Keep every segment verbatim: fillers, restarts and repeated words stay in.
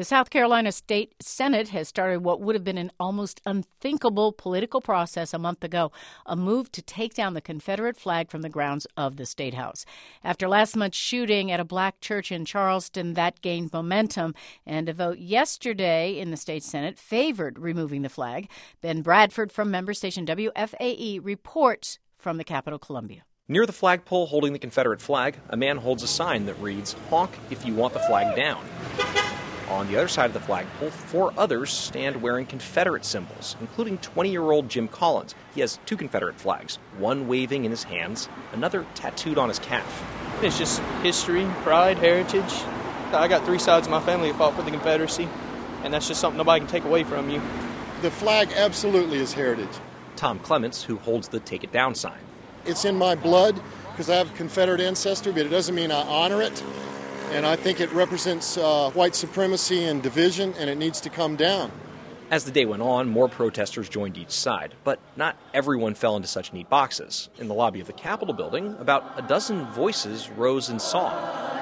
The South Carolina State Senate has started what would have been an almost unthinkable political process a month ago, a move to take down the Confederate flag from the grounds of the State House. After last month's shooting at a black church in Charleston, that gained momentum, and a vote yesterday in the state Senate favored removing the flag. Ben Bradford from member station W F A E reports from the Capitol, Columbia. Near the flagpole holding the Confederate flag, a man holds a sign that reads, "Honk if you want the flag down." On the other side of the flagpole, four others stand wearing Confederate symbols, including twenty-year-old Jim Collins. He has two Confederate flags, one waving in his hands, another tattooed on his calf. It's just history, pride, heritage. I got three sides of my family that fought for the Confederacy, and that's just something nobody can take away from you. The flag absolutely is heritage. Tom Clements, who holds the Take It Down sign. It's in my blood because I have Confederate ancestry, but it doesn't mean I honor it. And I think it represents uh, white supremacy and division, and it needs to come down. As the day went on, more protesters joined each side, but not everyone fell into such neat boxes. In the lobby of the Capitol building, about a dozen voices rose in song.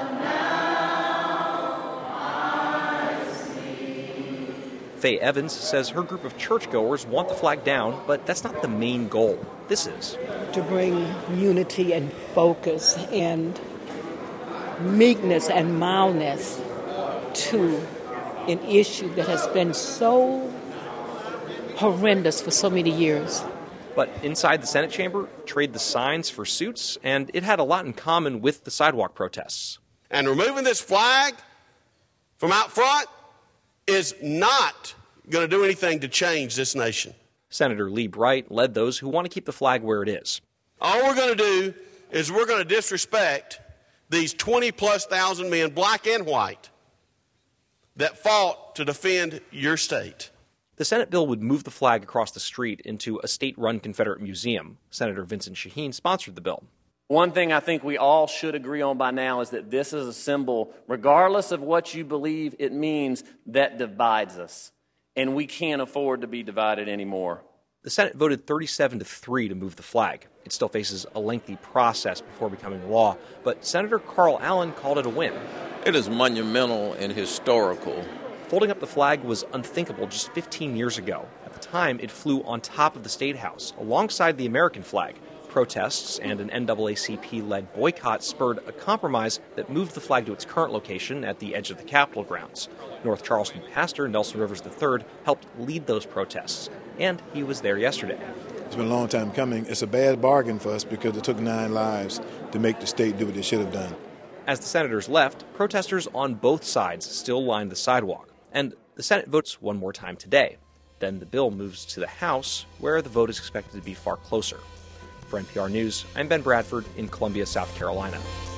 Faye Evans says her group of churchgoers want the flag down, but that's not the main goal. This is to bring unity and focus and meekness and mildness to an issue that has been so horrendous for so many years. But inside the Senate chamber, trade the signs for suits, and it had a lot in common with the sidewalk protests. And removing this flag from out front is not going to do anything to change this nation. Senator Lee Bright led those who want to keep the flag where it is. All we're going to do is we're going to disrespect these twenty-plus thousand men, black and white, that fought to defend your state. The Senate bill would move the flag across the street into a state-run Confederate museum. Senator Vincent Shaheen sponsored the bill. One thing I think we all should agree on by now is that this is a symbol, regardless of what you believe it means, that divides us. And we can't afford to be divided anymore. The Senate voted thirty-seven to three to move the flag. It still faces a lengthy process before becoming law, but Senator Carl Allen called it a win. It is monumental and historical. Folding up the flag was unthinkable just fifteen years ago. At the time, it flew on top of the State House, alongside the American flag. Protests and an N double A C P-led boycott spurred a compromise that moved the flag to its current location at the edge of the Capitol grounds. North Charleston pastor Nelson Rivers the third helped lead those protests, and he was there yesterday. It's been a long time coming. It's a bad bargain for us because it took nine lives to make the state do what it should have done. As the senators left, protesters on both sides still lined the sidewalk, and the Senate votes one more time today. Then the bill moves to the House, where the vote is expected to be far closer. For N P R News, I'm Ben Bradford in Columbia, South Carolina.